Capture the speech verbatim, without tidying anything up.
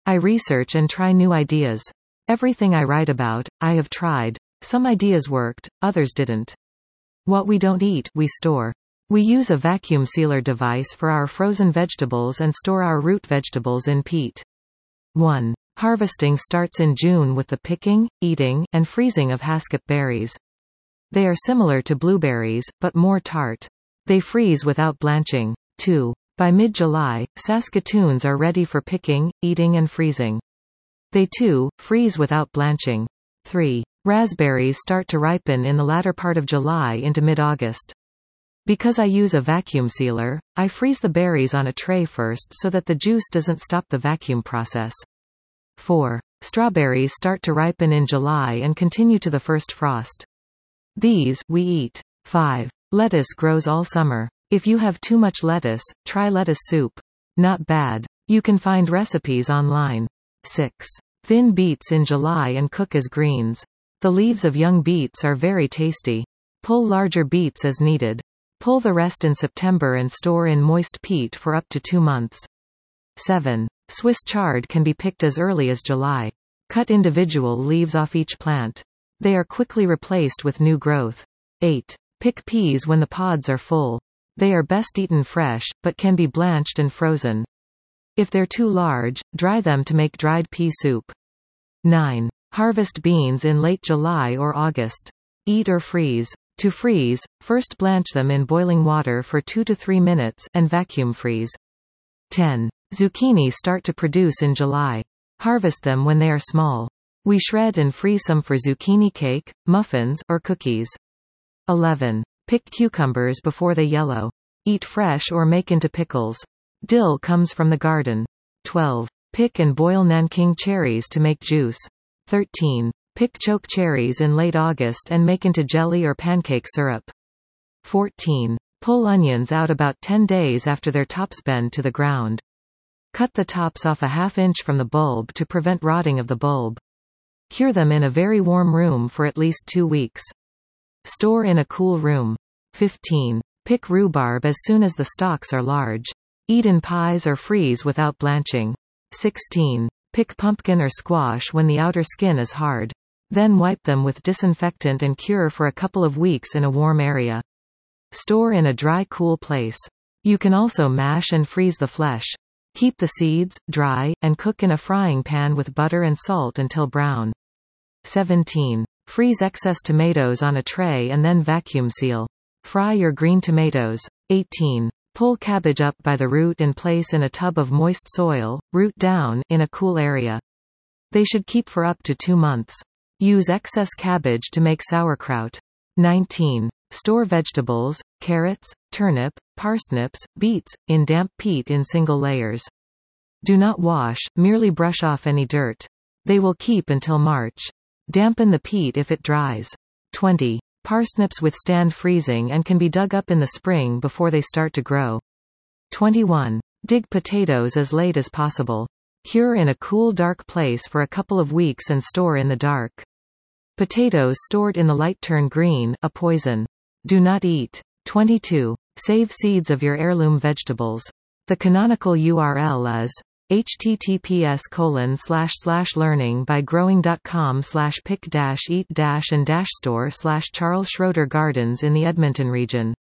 I research and try new ideas. Everything I write about, I have tried. Some ideas worked, others didn't. What we don't eat, we store. We use a vacuum sealer device for our frozen vegetables and store our root vegetables in peat. one. Harvesting starts in June with the picking, eating, and freezing of Haskip berries. They are similar to blueberries, but more tart. They freeze without blanching. two. By mid-July, Saskatoons are ready for picking, eating and freezing. They too, freeze without blanching. three. Raspberries start to ripen in the latter part of July into mid-August. Because I use a vacuum sealer, I freeze the berries on a tray first so that the juice doesn't stop the vacuum process. four. Strawberries start to ripen in July and continue to the first frost. These, we eat. five. Lettuce grows all summer. If you have too much lettuce, try lettuce soup. Not bad. You can find recipes online. six. Thin beets in July and cook as greens. The leaves of young beets are very tasty. Pull larger beets as needed. Pull the rest in September and store in moist peat for up to two months. seven. Swiss chard can be picked as early as July. Cut individual leaves off each plant. They are quickly replaced with new growth. eight. Pick peas when the pods are full. They are best eaten fresh, but can be blanched and frozen. If they're too large, dry them to make dried pea soup. nine. Harvest beans in late July or August. Eat or freeze. To freeze, first blanch them in boiling water for two to three minutes, and vacuum freeze. ten. Zucchini start to produce in July. Harvest them when they are small. We shred and freeze some for zucchini cake, muffins, or cookies. eleven. Pick cucumbers before they yellow. Eat fresh or make into pickles. Dill comes from the garden. twelve. Pick and boil Nanking cherries to make juice. thirteen. Pick choke cherries in late August and make into jelly or pancake syrup. fourteen. Pull onions out about ten days after their tops bend to the ground. Cut the tops off a half inch from the bulb to prevent rotting of the bulb. Cure them in a very warm room for at least two weeks. Store in a cool room. fifteen. Pick rhubarb as soon as the stalks are large. Eat in pies or freeze without blanching. sixteen. Pick pumpkin or squash when the outer skin is hard. Then wipe them with disinfectant and cure for a couple of weeks in a warm area. Store in a dry, cool place. You can also mash and freeze the flesh. Keep the seeds, dry, and cook in a frying pan with butter and salt until brown. seventeen. Freeze excess tomatoes on a tray and then vacuum seal. Fry your green tomatoes. eighteen. Pull cabbage up by the root and place in a tub of moist soil, root down, in a cool area. They should keep for up to two months. Use excess cabbage to make sauerkraut. nineteen. Store vegetables, carrots, turnip, parsnips, beets, in damp peat in single layers. Do not wash, merely brush off any dirt. They will keep until March. Dampen the peat if it dries. twenty. Parsnips withstand freezing and can be dug up in the spring before they start to grow. twenty-one. Dig potatoes as late as possible. Cure in a cool dark place for a couple of weeks and store in the dark. Potatoes stored in the light turn green, a poison. Do not eat. twenty-two. Save seeds of your heirloom vegetables. The canonical U R L is https colon slash slash learning by growing dot com slash pick dash eat dash and dash store slash Charles Schroeder Gardens in the Edmonton region.